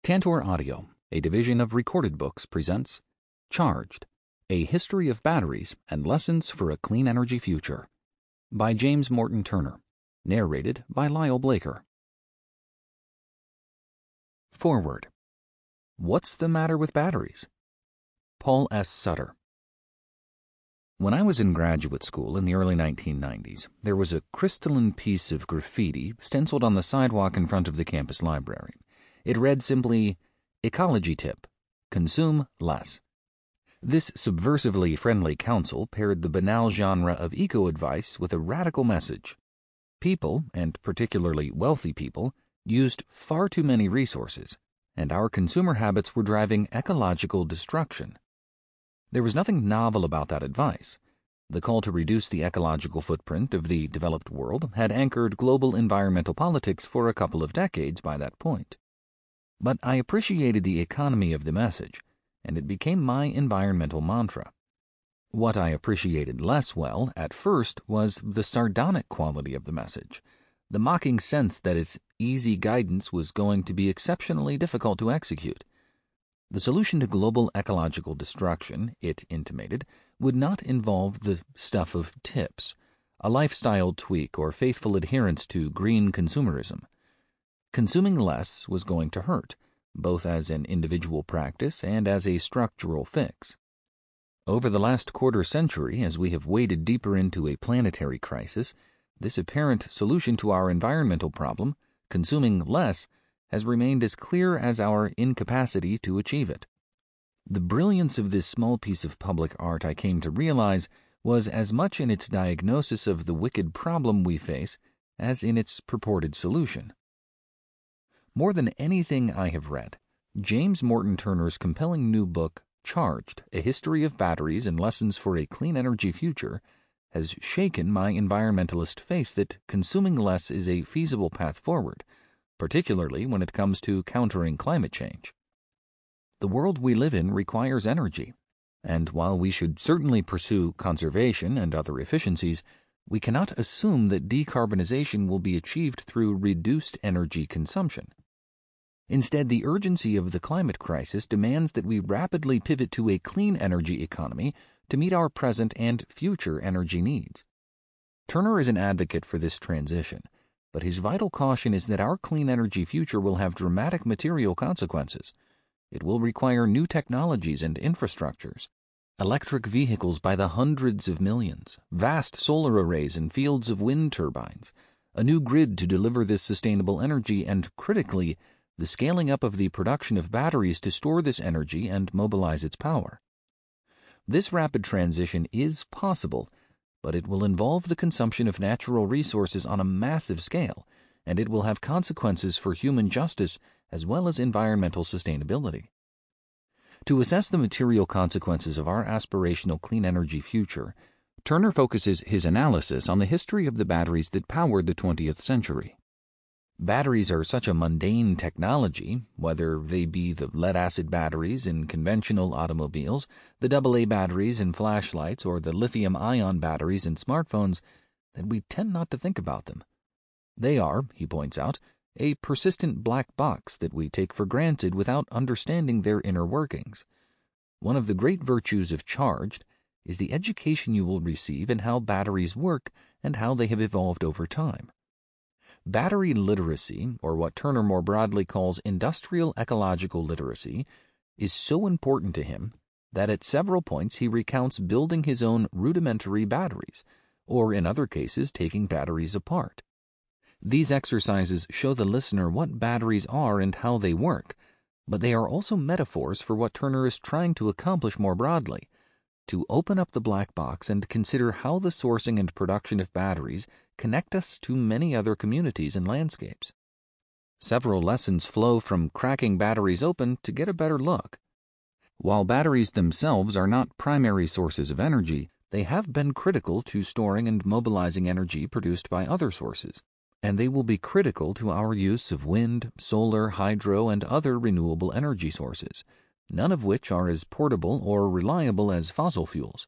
Tantor Audio, a division of Recorded Books, presents Charged, A History of Batteries and Lessons for a Clean Energy Future by James Morton Turner, narrated by Lyle Blaker. Foreword. What's the matter with batteries? Paul S. Sutter. When I was in graduate school in the early 1990s, there was a crystalline piece of graffiti stenciled on the sidewalk in front of the campus library. It read simply, "Ecology Tip: Consume Less." This subversively friendly counsel paired the banal genre of eco-advice with a radical message. People, and particularly wealthy people, used far too many resources, and our consumer habits were driving ecological destruction. There was nothing novel about that advice. The call to reduce the ecological footprint of the developed world had anchored global environmental politics for a couple of decades by that point. But I appreciated the economy of the message, and it became my environmental mantra. What I appreciated less well at first was the sardonic quality of the message, the mocking sense that its easy guidance was going to be exceptionally difficult to execute. The solution to global ecological destruction, it intimated, would not involve the stuff of tips, a lifestyle tweak, or faithful adherence to green consumerism. Consuming less was going to hurt, both as an individual practice and as a structural fix. Over the last quarter century, as we have waded deeper into a planetary crisis, this apparent solution to our environmental problem, consuming less, has remained as clear as our incapacity to achieve it. The brilliance of this small piece of public art, I came to realize, was as much in its diagnosis of the wicked problem we face as in its purported solution. More than anything I have read, James Morton Turner's compelling new book, Charged, A History of Batteries and Lessons for a Clean Energy Future, has shaken my environmentalist faith that consuming less is a feasible path forward, particularly when it comes to countering climate change. The world we live in requires energy, and while we should certainly pursue conservation and other efficiencies, we cannot assume that decarbonization will be achieved through reduced energy consumption. Instead, the urgency of the climate crisis demands that we rapidly pivot to a clean energy economy to meet our present and future energy needs. Turner is an advocate for this transition, but his vital caution is that our clean energy future will have dramatic material consequences. It will require new technologies and infrastructures, electric vehicles by the hundreds of millions, vast solar arrays and fields of wind turbines, a new grid to deliver this sustainable energy, and, critically, the scaling up of the production of batteries to store this energy and mobilize its power. This rapid transition is possible, but it will involve the consumption of natural resources on a massive scale, and it will have consequences for human justice as well as environmental sustainability. To assess the material consequences of our aspirational clean energy future, Turner focuses his analysis on the history of the batteries that powered the 20th century. Batteries are such a mundane technology, whether they be the lead-acid batteries in conventional automobiles, the AA batteries in flashlights, or the lithium-ion batteries in smartphones, that we tend not to think about them. They are, he points out, a persistent black box that we take for granted without understanding their inner workings. One of the great virtues of Charged is the education you will receive in how batteries work and how they have evolved over time. Battery literacy, or what Turner more broadly calls industrial ecological literacy, is so important to him that at several points he recounts building his own rudimentary batteries, or in other cases taking batteries apart. These exercises show the listener what batteries are and how they work, but they are also metaphors for what Turner is trying to accomplish more broadly: to open up the black box and consider how the sourcing and production of batteries connect us to many other communities and landscapes. Several lessons flow from cracking batteries open to get a better look. While batteries themselves are not primary sources of energy, they have been critical to storing and mobilizing energy produced by other sources, and they will be critical to our use of wind, solar, hydro, and other renewable energy sources, none of which are as portable or reliable as fossil fuels.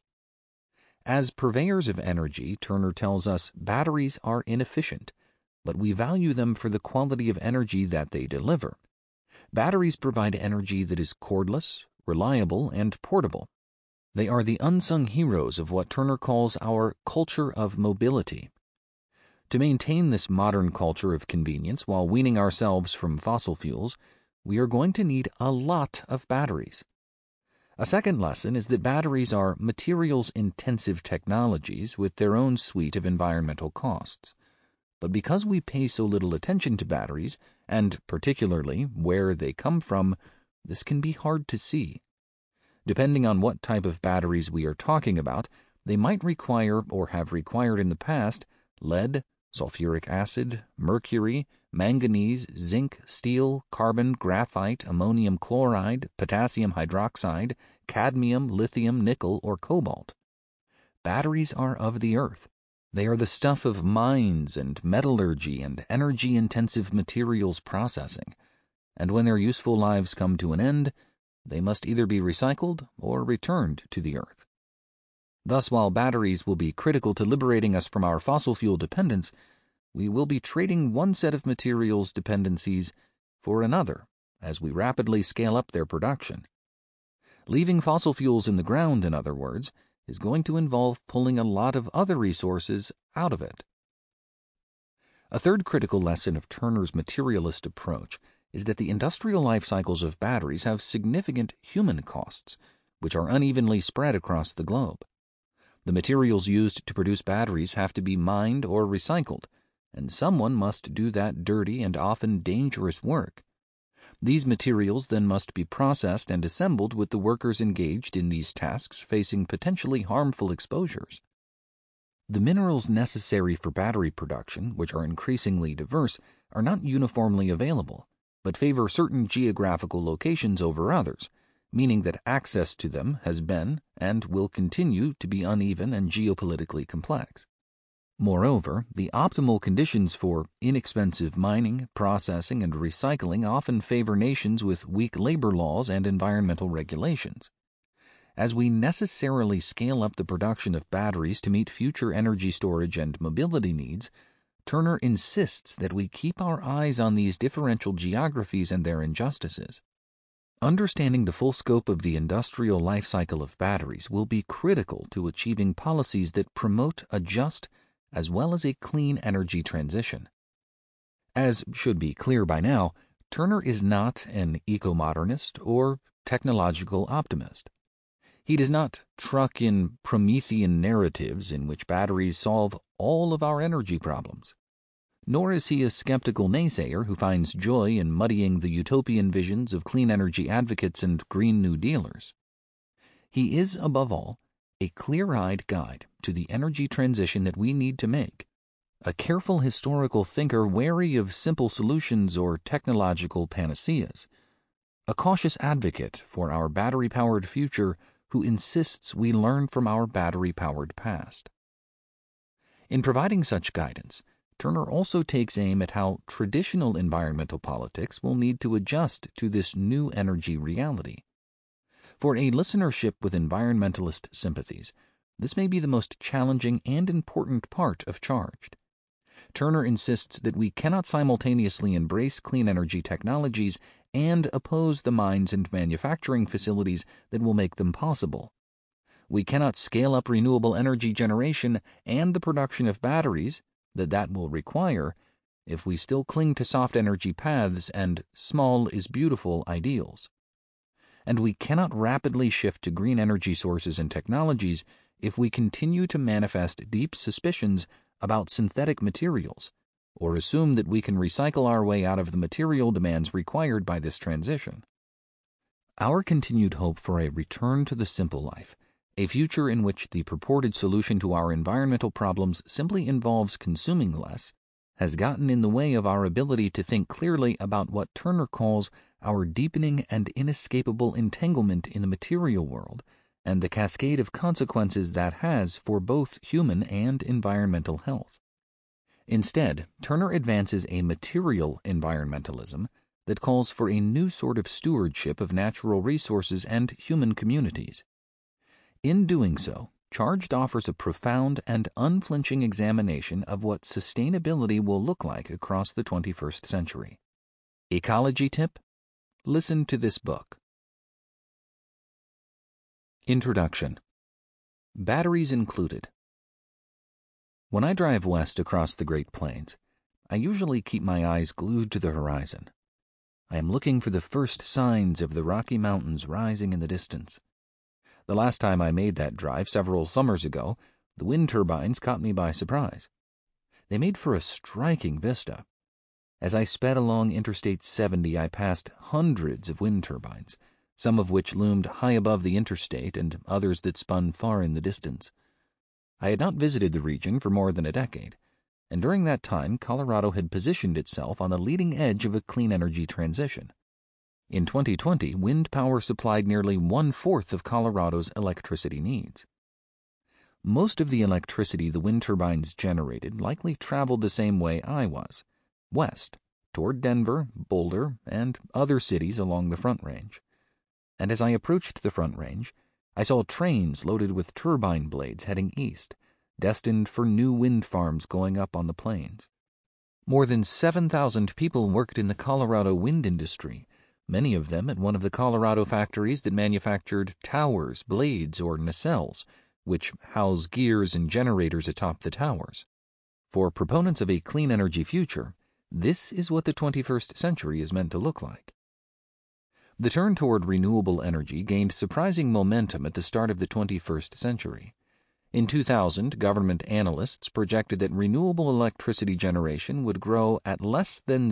As purveyors of energy, Turner tells us batteries are inefficient, but we value them for the quality of energy that they deliver. Batteries provide energy that is cordless, reliable, and portable. They are the unsung heroes of what Turner calls our culture of mobility. To maintain this modern culture of convenience while weaning ourselves from fossil fuels, we are going to need a lot of batteries. A second lesson is that batteries are materials-intensive technologies with their own suite of environmental costs. But because we pay so little attention to batteries, and particularly where they come from, this can be hard to see. Depending on what type of batteries we are talking about, they might require or have required in the past lead, sulfuric acid, mercury, manganese, zinc, steel, carbon, graphite, ammonium chloride, potassium hydroxide, cadmium, lithium, nickel, or cobalt. Batteries are of the earth. They are the stuff of mines and metallurgy and energy-intensive materials processing, and when their useful lives come to an end, they must either be recycled or returned to the earth. Thus, while batteries will be critical to liberating us from our fossil fuel dependence, we will be trading one set of materials dependencies for another as we rapidly scale up their production. Leaving fossil fuels in the ground, in other words, is going to involve pulling a lot of other resources out of it. A third critical lesson of Turner's materialist approach is that the industrial life cycles of batteries have significant human costs, which are unevenly spread across the globe. The materials used to produce batteries have to be mined or recycled, and someone must do that dirty and often dangerous work. These materials then must be processed and assembled with the workers engaged in these tasks facing potentially harmful exposures. The minerals necessary for battery production, which are increasingly diverse, are not uniformly available, but favor certain geographical locations over others, meaning that access to them has been and will continue to be uneven and geopolitically complex. Moreover, the optimal conditions for inexpensive mining, processing, and recycling often favor nations with weak labor laws and environmental regulations. As we necessarily scale up the production of batteries to meet future energy storage and mobility needs, Turner insists that we keep our eyes on these differential geographies and their injustices. Understanding the full scope of the industrial life cycle of batteries will be critical to achieving policies that promote a just as well as a clean energy transition. As should be clear by now, Turner is not an eco-modernist or technological optimist. He does not truck in Promethean narratives in which batteries solve all of our energy problems. Nor is he a skeptical naysayer who finds joy in muddying the utopian visions of clean energy advocates and Green New Dealers. He is, above all, a clear-eyed guide to the energy transition that we need to make, a careful historical thinker wary of simple solutions or technological panaceas, a cautious advocate for our battery-powered future who insists we learn from our battery-powered past. In providing such guidance, Turner also takes aim at how traditional environmental politics will need to adjust to this new energy reality. For a listenership with environmentalist sympathies, this may be the most challenging and important part of Charged. Turner insists that we cannot simultaneously embrace clean energy technologies and oppose the mines and manufacturing facilities that will make them possible. We cannot scale up renewable energy generation and the production of batteries that will require if we still cling to soft energy paths and small is beautiful ideals. And we cannot rapidly shift to green energy sources and technologies if we continue to manifest deep suspicions about synthetic materials or assume that we can recycle our way out of the material demands required by this transition. Our continued hope for a return to the simple life, a future in which the purported solution to our environmental problems simply involves consuming less, has gotten in the way of our ability to think clearly about what Turner calls our deepening and inescapable entanglement in the material world and the cascade of consequences that has for both human and environmental health. Instead, Turner advances a material environmentalism that calls for a new sort of stewardship of natural resources and human communities. In doing so, Charged offers a profound and unflinching examination of what sustainability will look like across the 21st century. Ecology tip: Listen to this book. Introduction. Batteries included. When I drive west across the Great Plains, I usually keep my eyes glued to the horizon. I am looking for the first signs of the Rocky Mountains rising in the distance. The last time I made that drive several summers ago, the wind turbines caught me by surprise. They made for a striking vista. As I sped along Interstate 70, I passed hundreds of wind turbines, some of which loomed high above the interstate and others that spun far in the distance. I had not visited the region for more than a decade, and during that time Colorado had positioned itself on the leading edge of a clean energy transition. In 2020, wind power supplied nearly 1/4 of Colorado's electricity needs. Most of the electricity the wind turbines generated likely traveled the same way I was, west, toward Denver, Boulder, and other cities along the Front Range. And as I approached the Front Range, I saw trains loaded with turbine blades heading east, destined for new wind farms going up on the plains. More than 7,000 people worked in the Colorado wind industry, many of them at one of the Colorado factories that manufactured towers, blades, or nacelles, which house gears and generators atop the towers. For proponents of a clean energy future, this is what the 21st century is meant to look like. The turn toward renewable energy gained surprising momentum at the start of the 21st century. In 2000, government analysts projected that renewable electricity generation would grow at less than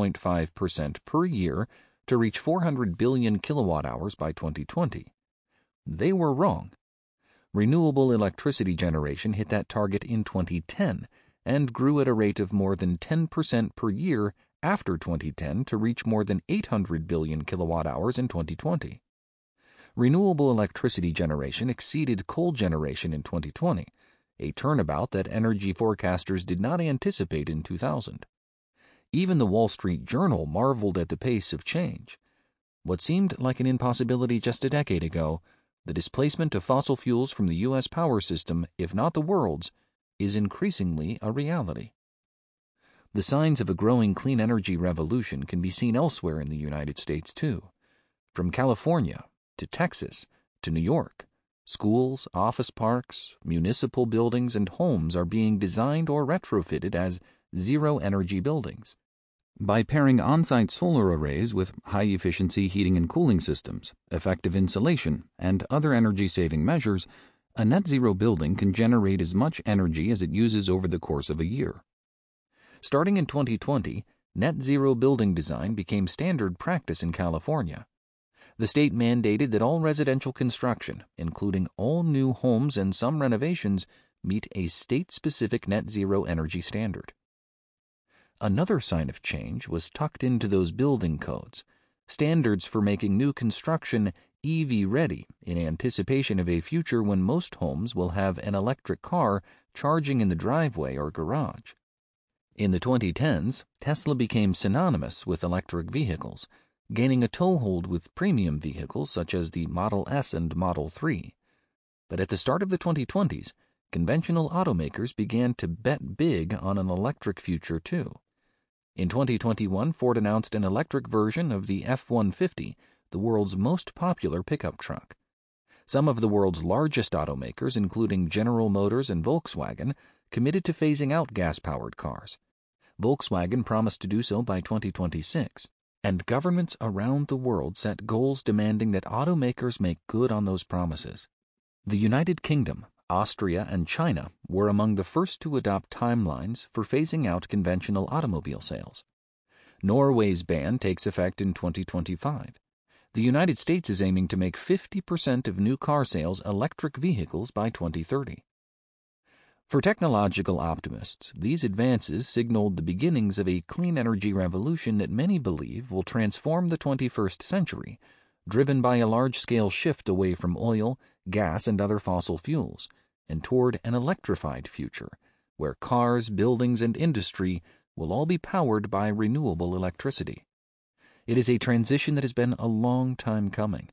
0.5% per year to reach 400 billion kilowatt-hours by 2020. They were wrong. Renewable electricity generation hit that target in 2010 and grew at a rate of more than 10% per year after 2010 to reach more than 800 billion kilowatt-hours in 2020. Renewable electricity generation exceeded coal generation in 2020, a turnabout that energy forecasters did not anticipate in 2000. Even the Wall Street Journal marveled at the pace of change. What seemed like an impossibility just a decade ago, the displacement of fossil fuels from the U.S. power system, if not the world's, is increasingly a reality. The signs of a growing clean energy revolution can be seen elsewhere in the United States, too. From California to Texas to New York, schools, office parks, municipal buildings, and homes are being designed or retrofitted as zero-energy buildings. By pairing on-site solar arrays with high-efficiency heating and cooling systems, effective insulation, and other energy-saving measures, a net-zero building can generate as much energy as it uses over the course of a year. Starting in 2020, net-zero building design became standard practice in California. The state mandated that all residential construction, including all new homes and some renovations, meet a state-specific net-zero energy standard. Another sign of change was tucked into those building codes, standards for making new construction EV-ready in anticipation of a future when most homes will have an electric car charging in the driveway or garage. In the 2010s, Tesla became synonymous with electric vehicles, gaining a toehold with premium vehicles such as the Model S and Model 3. But at the start of the 2020s, conventional automakers began to bet big on an electric future too. In 2021, Ford announced an electric version of the F-150, the world's most popular pickup truck. Some of the world's largest automakers, including General Motors and Volkswagen, committed to phasing out gas-powered cars. Volkswagen promised to do so by 2026, and governments around the world set goals demanding that automakers make good on those promises. The United Kingdom, Austria, and China were among the first to adopt timelines for phasing out conventional automobile sales. Norway's ban takes effect in 2025. The United States is aiming to make 50% of new car sales electric vehicles by 2030. For technological optimists, these advances signaled the beginnings of a clean energy revolution that many believe will transform the 21st century, driven by a large-scale shift away from oil, gas, and other fossil fuels, and toward an electrified future, where cars, buildings, and industry will all be powered by renewable electricity. It is a transition that has been a long time coming.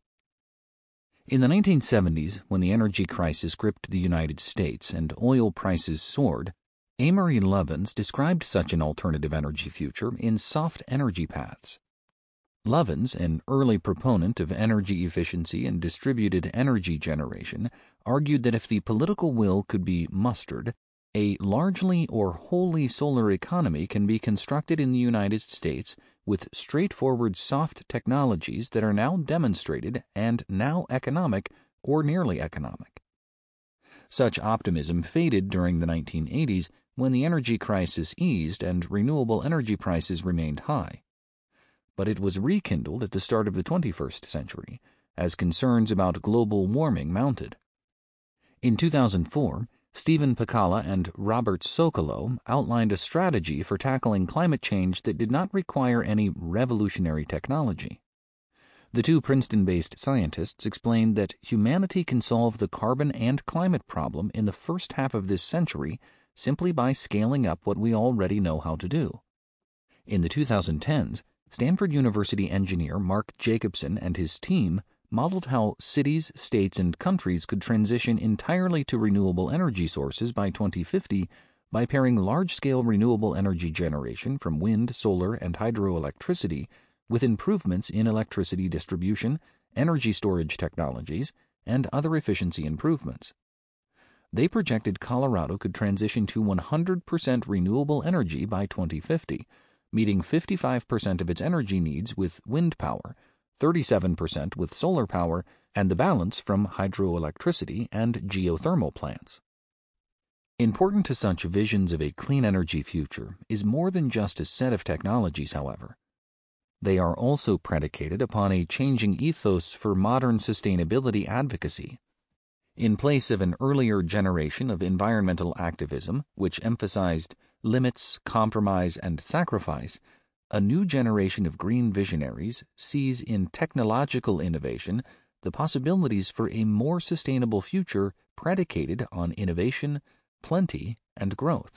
In the 1970s, when the energy crisis gripped the United States and oil prices soared, Amory Lovins described such an alternative energy future in soft energy paths. Lovins, an early proponent of energy efficiency and distributed energy generation, argued that if the political will could be mustered, a largely or wholly solar economy can be constructed in the United States with straightforward soft technologies that are now demonstrated and now economic or nearly economic. Such optimism faded during the 1980s when the energy crisis eased and renewable energy prices remained high. But it was rekindled at the start of the 21st century as concerns about global warming mounted. In 2004, Stephen Pacala and Robert Socolow outlined a strategy for tackling climate change that did not require any revolutionary technology. The two Princeton-based scientists explained that humanity can solve the carbon and climate problem in the first half of this century simply by scaling up what we already know how to do. In the 2010s, Stanford University engineer Mark Jacobson and his team modeled how cities, states, and countries could transition entirely to renewable energy sources by 2050 by pairing large-scale renewable energy generation from wind, solar, and hydroelectricity with improvements in electricity distribution, energy storage technologies, and other efficiency improvements. They projected Colorado could transition to 100% renewable energy by 2050, meeting 55% of its energy needs with wind power, 37% with solar power, and the balance from hydroelectricity and geothermal plants. Important to such visions of a clean energy future is more than just a set of technologies, however. They are also predicated upon a changing ethos for modern sustainability advocacy. In place of an earlier generation of environmental activism, which emphasized limits, compromise, and sacrifice, a new generation of green visionaries sees in technological innovation the possibilities for a more sustainable future predicated on innovation, plenty, and growth.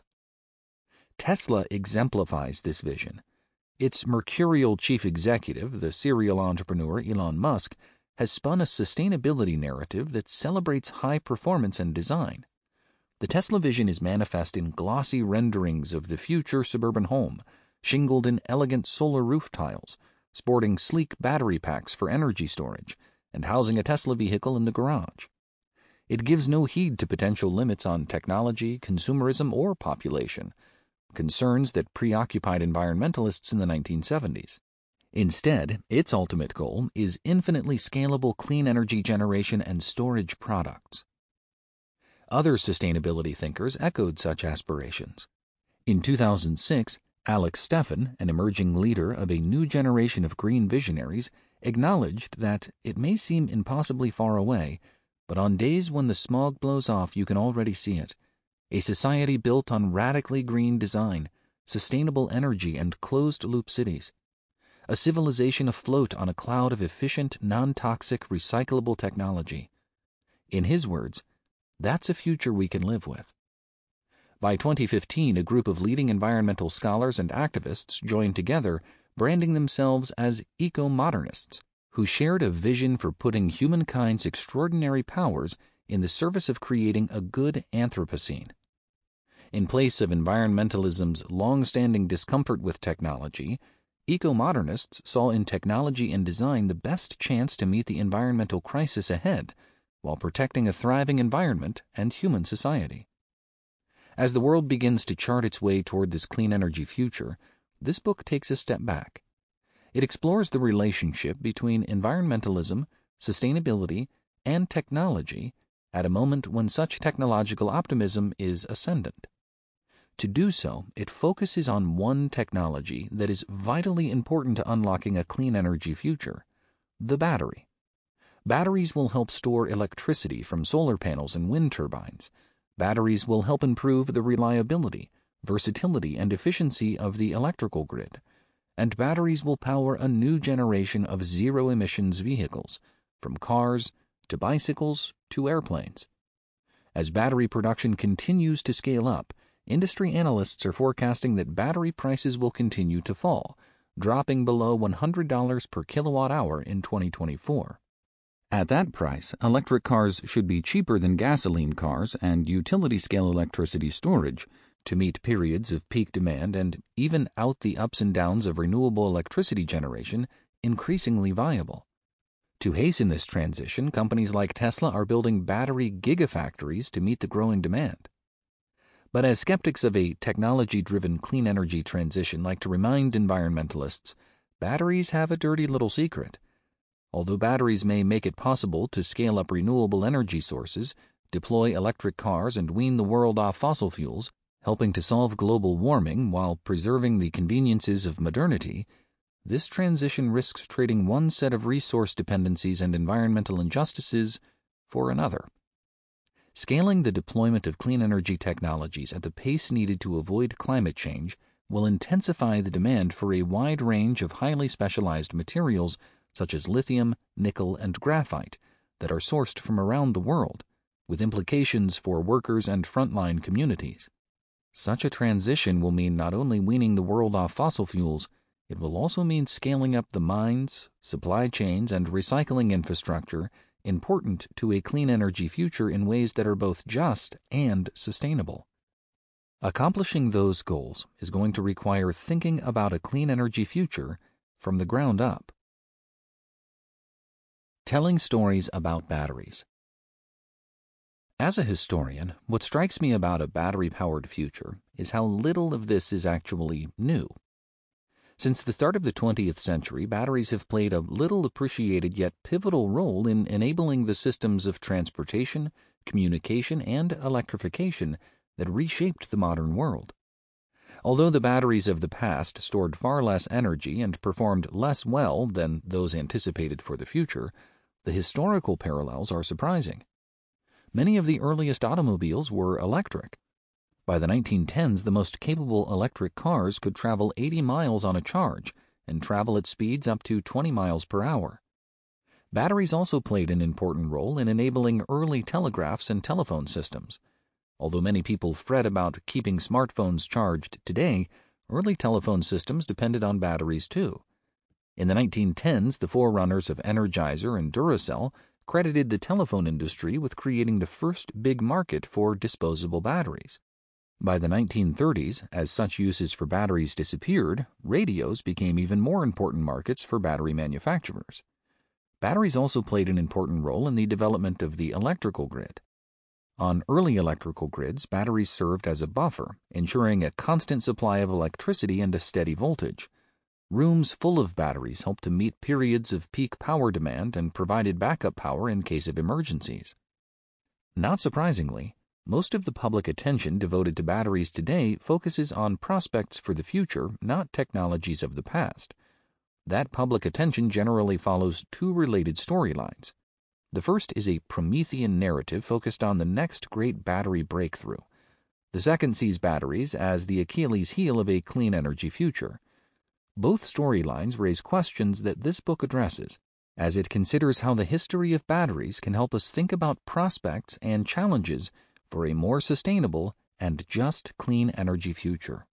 Tesla exemplifies this vision. Its mercurial chief executive, the serial entrepreneur Elon Musk, has spun a sustainability narrative that celebrates high performance and design. The Tesla vision is manifest in glossy renderings of the future suburban home, shingled in elegant solar roof tiles, sporting sleek battery packs for energy storage, and housing a Tesla vehicle in the garage. It gives no heed to potential limits on technology, consumerism, or population, concerns that preoccupied environmentalists in the 1970s. Instead, its ultimate goal is infinitely scalable clean energy generation and storage products. Other sustainability thinkers echoed such aspirations. In 2006, Alex Steffen, an emerging leader of a new generation of green visionaries, acknowledged that it may seem impossibly far away, but on days when the smog blows off you can already see it. A society built on radically green design, sustainable energy, and closed-loop cities. A civilization afloat on a cloud of efficient, non-toxic, recyclable technology. In his words, that's a future we can live with. By 2015, a group of leading environmental scholars and activists joined together, branding themselves as eco-modernists, who shared a vision for putting humankind's extraordinary powers in the service of creating a good Anthropocene. In place of environmentalism's long-standing discomfort with technology, eco-modernists saw in technology and design the best chance to meet the environmental crisis ahead, while protecting a thriving environment and human society. As the world begins to chart its way toward this clean energy future, this book takes a step back. It explores the relationship between environmentalism, sustainability, and technology at a moment when such technological optimism is ascendant. To do so, it focuses on one technology that is vitally important to unlocking a clean energy future: the battery. Batteries will help store electricity from solar panels and wind turbines. Batteries will help improve the reliability, versatility, and efficiency of the electrical grid. And batteries will power a new generation of zero-emissions vehicles, from cars to bicycles to airplanes. As battery production continues to scale up, industry analysts are forecasting that battery prices will continue to fall, dropping below $100 per kilowatt-hour in 2024. At that price, electric cars should be cheaper than gasoline cars and utility-scale electricity storage to meet periods of peak demand and even out the ups and downs of renewable electricity generation increasingly viable. To hasten this transition, companies like Tesla are building battery gigafactories to meet the growing demand. But as skeptics of a technology-driven clean energy transition like to remind environmentalists, batteries have a dirty little secret. Although batteries may make it possible to scale up renewable energy sources, deploy electric cars, and wean the world off fossil fuels, helping to solve global warming while preserving the conveniences of modernity, this transition risks trading one set of resource dependencies and environmental injustices for another. Scaling the deployment of clean energy technologies at the pace needed to avoid climate change will intensify the demand for a wide range of highly specialized materials such as lithium, nickel, and graphite that are sourced from around the world, with implications for workers and frontline communities. Such a transition will mean not only weaning the world off fossil fuels, it will also mean scaling up the mines, supply chains, and recycling infrastructure important to a clean energy future in ways that are both just and sustainable. Accomplishing those goals is going to require thinking about a clean energy future from the ground up. Telling stories about batteries. As a historian, what strikes me about a battery-powered future is how little of this is actually new. Since the start of the 20th century, batteries have played a little appreciated yet pivotal role in enabling the systems of transportation, communication, and electrification that reshaped the modern world. Although the batteries of the past stored far less energy and performed less well than those anticipated for the future, the historical parallels are surprising. Many of the earliest automobiles were electric. By the 1910s, the most capable electric cars could travel 80 miles on a charge and travel at speeds up to 20 miles per hour. Batteries also played an important role in enabling early telegraphs and telephone systems. Although many people fret about keeping smartphones charged today, early telephone systems depended on batteries too. In the 1910s, the forerunners of Energizer and Duracell credited the telephone industry with creating the first big market for disposable batteries. By the 1930s, as such uses for batteries disappeared, radios became even more important markets for battery manufacturers. Batteries also played an important role in the development of the electrical grid. On early electrical grids, batteries served as a buffer, ensuring a constant supply of electricity and a steady voltage. Rooms full of batteries helped to meet periods of peak power demand and provided backup power in case of emergencies. Not surprisingly, most of the public attention devoted to batteries today focuses on prospects for the future, not technologies of the past. That public attention generally follows two related storylines. The first is a Promethean narrative focused on the next great battery breakthrough. The second sees batteries as the Achilles heel of a clean energy future. Both storylines raise questions that this book addresses, as it considers how the history of batteries can help us think about prospects and challenges for a more sustainable and just clean energy future.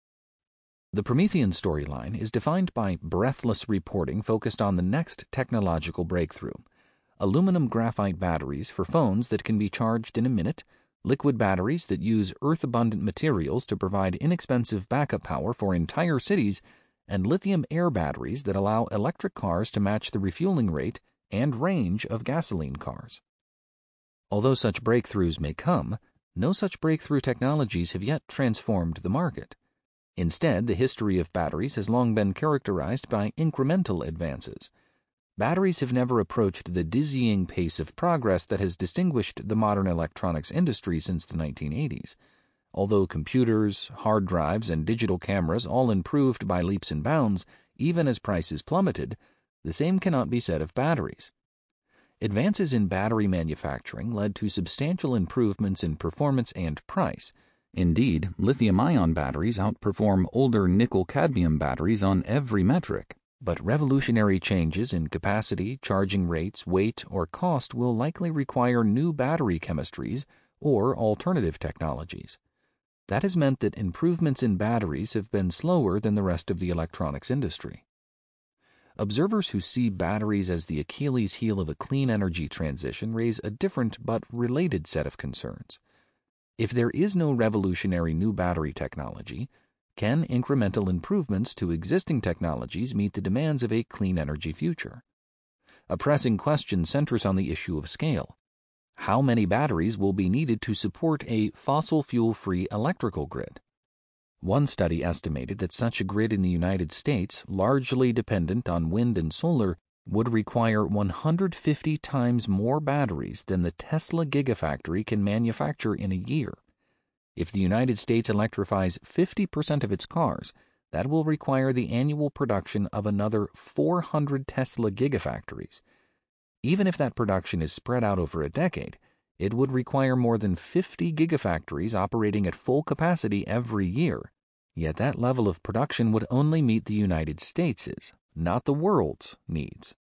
The Promethean storyline is defined by breathless reporting focused on the next technological breakthrough: aluminum graphite batteries for phones that can be charged in a minute, liquid batteries that use earth-abundant materials to provide inexpensive backup power for entire cities, and lithium-air batteries that allow electric cars to match the refueling rate and range of gasoline cars. Although such breakthroughs may come, no such breakthrough technologies have yet transformed the market. Instead, the history of batteries has long been characterized by incremental advances. Batteries have never approached the dizzying pace of progress that has distinguished the modern electronics industry since the 1980s. Although computers, hard drives, and digital cameras all improved by leaps and bounds, even as prices plummeted, the same cannot be said of batteries. Advances in battery manufacturing led to substantial improvements in performance and price. Indeed, lithium-ion batteries outperform older nickel-cadmium batteries on every metric. But revolutionary changes in capacity, charging rates, weight, or cost will likely require new battery chemistries or alternative technologies. That has meant that improvements in batteries have been slower than the rest of the electronics industry. Observers who see batteries as the Achilles heel of a clean energy transition raise a different but related set of concerns. If there is no revolutionary new battery technology, Can incremental improvements to existing technologies meet the demands of a clean energy future? A pressing question centers on the issue of scale. How many batteries will be needed to support a fossil fuel-free electrical grid? One study estimated that such a grid in the United States, largely dependent on wind and solar, would require 150 times more batteries than the Tesla Gigafactory can manufacture in a year. If the United States electrifies 50% of its cars, that will require the annual production of another 400 Tesla Gigafactories. Even if that production is spread out over a decade, it would require more than 50 Gigafactories operating at full capacity every year. Yet that level of production would only meet the United States', not the world's, needs.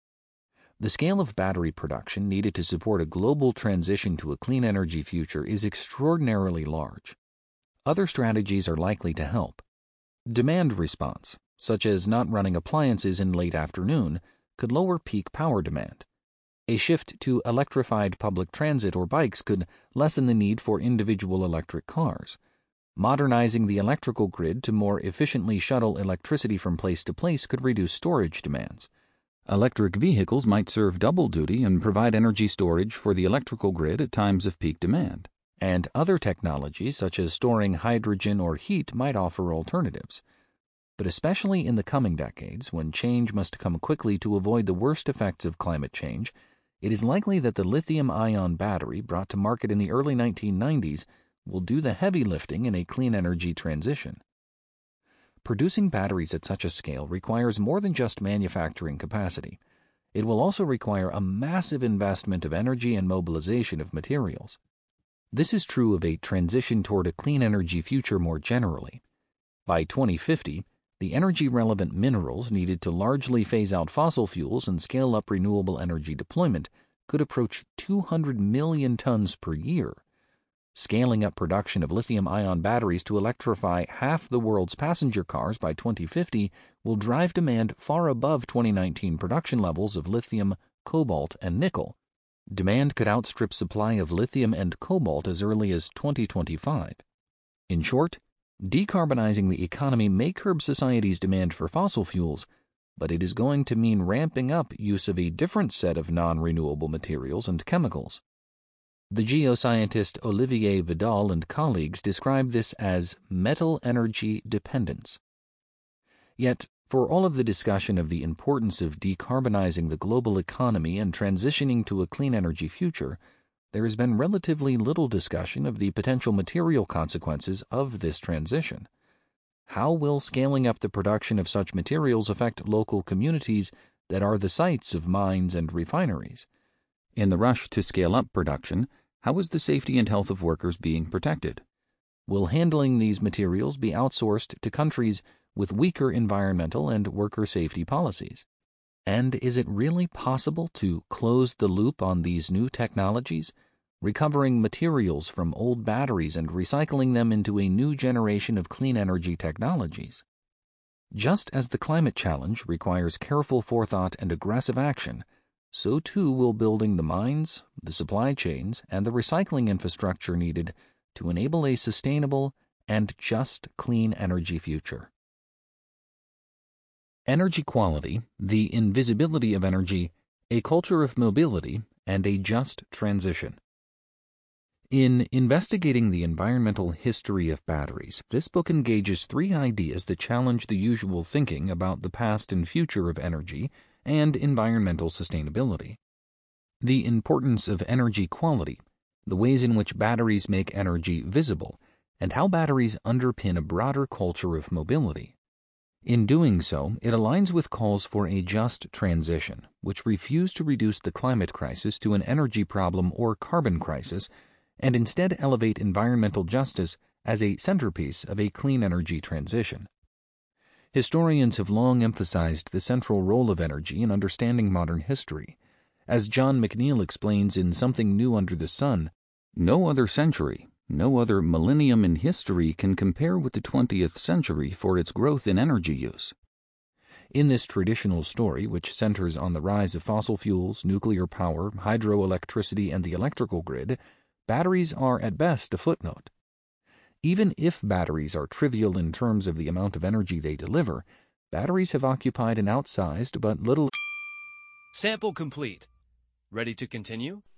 The scale of battery production needed to support a global transition to a clean energy future is extraordinarily large. Other strategies are likely to help. Demand response, such as not running appliances in late afternoon, could lower peak power demand. A shift to electrified public transit or bikes could lessen the need for individual electric cars. Modernizing the electrical grid to more efficiently shuttle electricity from place to place could reduce storage demands. Electric vehicles might serve double duty and provide energy storage for the electrical grid at times of peak demand. And other technologies, such as storing hydrogen or heat, might offer alternatives. But especially in the coming decades, when change must come quickly to avoid the worst effects of climate change, it is likely that the lithium-ion battery brought to market in the early 1990s will do the heavy lifting in a clean energy transition. Producing batteries at such a scale requires more than just manufacturing capacity. It will also require a massive investment of energy and mobilization of materials. This is true of a transition toward a clean energy future more generally. By 2050, the energy-relevant minerals needed to largely phase out fossil fuels and scale up renewable energy deployment could approach 200 million tons per year. Scaling up production of lithium-ion batteries to electrify half the world's passenger cars by 2050 will drive demand far above 2019 production levels of lithium, cobalt, and nickel. Demand could outstrip supply of lithium and cobalt as early as 2025. In short, decarbonizing the economy may curb society's demand for fossil fuels, but it is going to mean ramping up use of a different set of non-renewable materials and chemicals. The geoscientist Olivier Vidal and colleagues describe this as metal energy dependence. Yet, for all of the discussion of the importance of decarbonizing the global economy and transitioning to a clean energy future, there has been relatively little discussion of the potential material consequences of this transition. How will scaling up the production of such materials affect local communities that are the sites of mines and refineries? In the rush to scale up production, how is the safety and health of workers being protected? Will handling these materials be outsourced to countries with weaker environmental and worker safety policies? And is it really possible to close the loop on these new technologies, recovering materials from old batteries and recycling them into a new generation of clean energy technologies? Just as the climate challenge requires careful forethought and aggressive action, so too will building the mines, the supply chains, and the recycling infrastructure needed to enable a sustainable and just clean energy future. Energy quality, the invisibility of energy, a culture of mobility, and a just transition. In investigating the environmental history of batteries, this book engages three ideas that challenge the usual thinking about the past and future of energy and environmental sustainability. The importance of energy quality, the ways in which batteries make energy visible, and how batteries underpin a broader culture of mobility. In doing so, it aligns with calls for a just transition, which refuse to reduce the climate crisis to an energy problem or carbon crisis, and instead elevate environmental justice as a centerpiece of a clean energy transition. Historians have long emphasized the central role of energy in understanding modern history. As John McNeill explains in Something New Under the Sun, no other century, no other millennium in history can compare with the 20th century for its growth in energy use. In this traditional story, which centers on the rise of fossil fuels, nuclear power, hydroelectricity, and the electrical grid, batteries are at best a footnote. Even if batteries are trivial in terms of the amount of energy they deliver, batteries have occupied an outsized but little. Sample complete. Ready to continue?